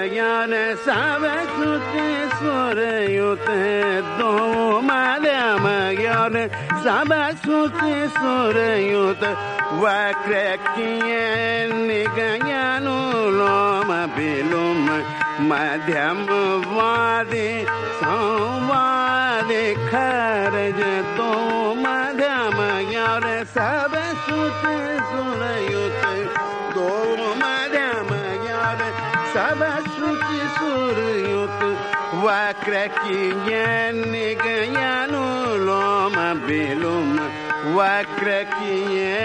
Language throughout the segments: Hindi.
यार सब श्रुति सुर युत दो मध्यम यार सब श्रुति सुर युत वक्र किए निगयानुलोम विलोम मध्यम वादि संवादि खरज दो मध्यम यार सब श्रुति सुर युत दो मध्यम यार सब श्रुति सुर युत वक्र किए निगयानुलोम विलोम वक्र किए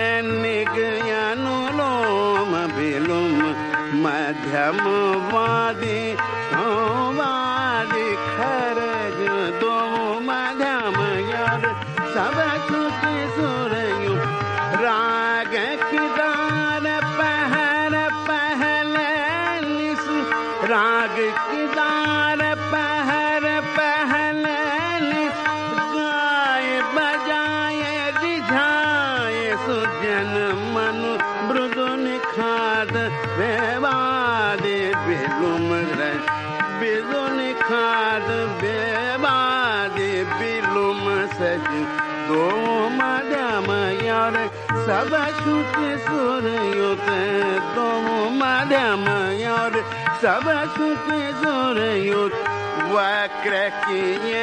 निगयानुलोम विलोम मध्यम वादि संवादि खरज दो मध्यम यार सब श्रुति सुर युत राग किदार पहर पहले निस राग किदार पहर पहले निस गाय बजाए रिझाए सुजन मनु मृदुन खाद बेवादे बिलुम बिलुन खाद बेवादे बिलुम सज दो मध्यम यार सब श्रुति सुर युत दो मध्यम यार सब श्रुति सुर युत वक्र किए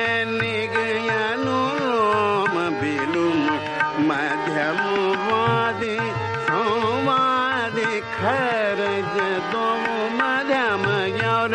निगयानुलोम विलोम मध्यम वादि संवादि खरज दो मध्यम यार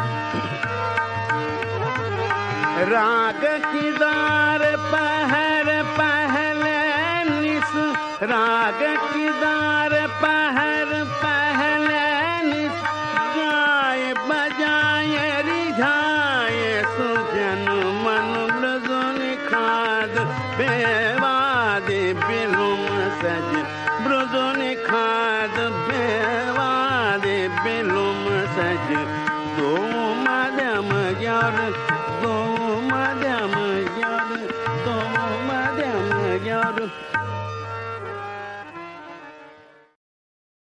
राग किदार पहर पहले निस राग किदार पहर पहले निस गाय बजाए रिझाए सुजन मन मृदुन खाद बेवादे बिलुम सज मृदुन खाद बेवादे बिलुम सज दो मध्यम यार